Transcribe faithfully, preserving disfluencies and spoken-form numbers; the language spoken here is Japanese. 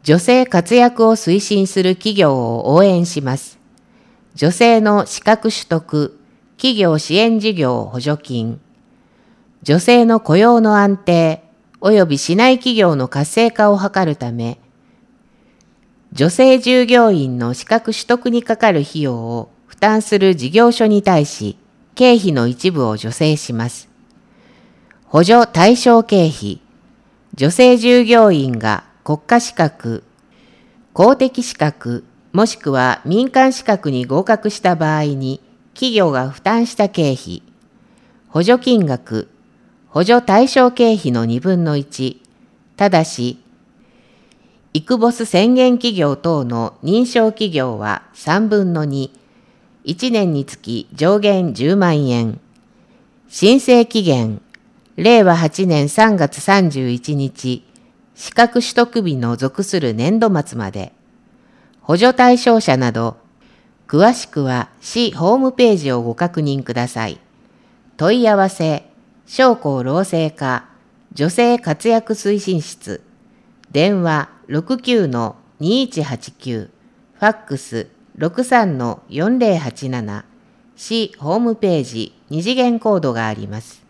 女性活躍を推進する企業を応援します。女性の資格取得、企業支援事業補助金。女性の雇用の安定、及び市内企業の活性化を図るため、女性従業員の資格取得にかかる費用を負担する事業所に対し、経費の一部を助成します。補助対象経費。女性従業員が国家資格、公的資格、もしくは民間資格に合格した場合に、企業が負担した経費。補助金額、補助対象経費のにぶんのいち。ただし、イクボス宣言企業等の認証企業はさんぶんのに。いちねんにつき上限じゅうまんえん。申請期限、れいわはちねんさんがつさんじゅういちにち、資格取得日の属する年度末まで。補助対象者など、詳しくは市ホームページをご確認ください。問い合わせ、商工労政課、女性活躍推進室、電話 ろくきゅうのにいちはちきゅう、ファックス ろくさんのよんぜろはちなな、市ホームページに次元コードがあります。